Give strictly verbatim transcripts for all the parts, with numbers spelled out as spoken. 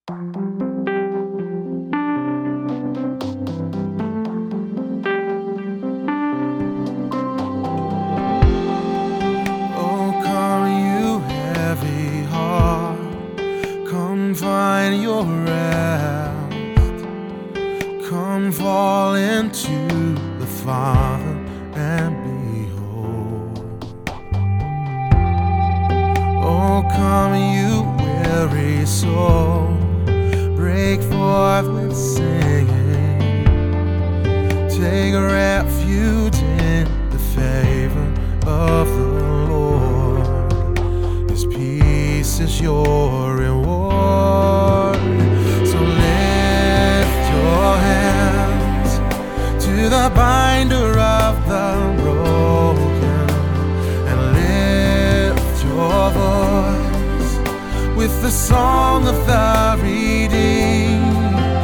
Oh, come, you heavy heart, come find your rest. Come fall into the Father and behold. Oh, come, you weary soul, break forth with singing. Take refuge in the favor of the Lord. His peace is your reward. So lift your hands to the binder of the broken, and lift your voice with the song of the redeemed.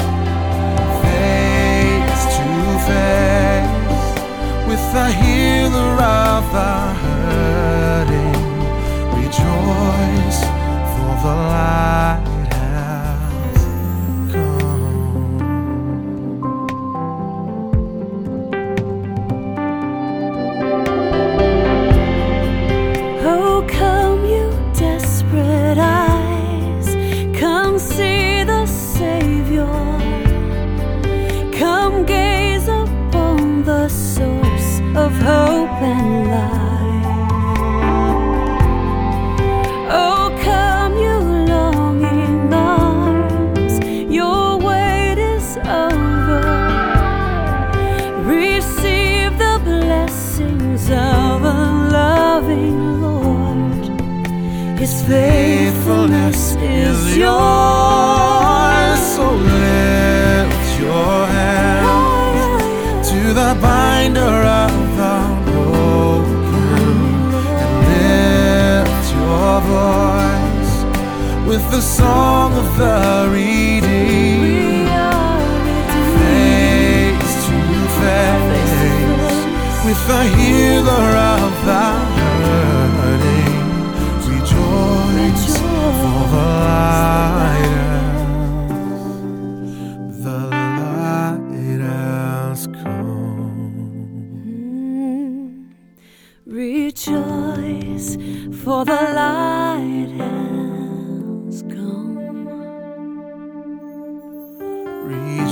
Face to face with the healer of the hurting. Rejoice, for the light has come. Oh, come, you desperate eyes, come see the Savior. Come gaze upon the source of hope and life. Oh, come, you longing arms, your wait is over. Receive the blessings of a loving Lord. His faithfulness is yours. So lift your hands to the binder of the broken, and lift your voice with the song of the redeemed. Face to face with the healer of the hurting. Rejoice, for the light has, the light has come. Rejoice, for the light has come.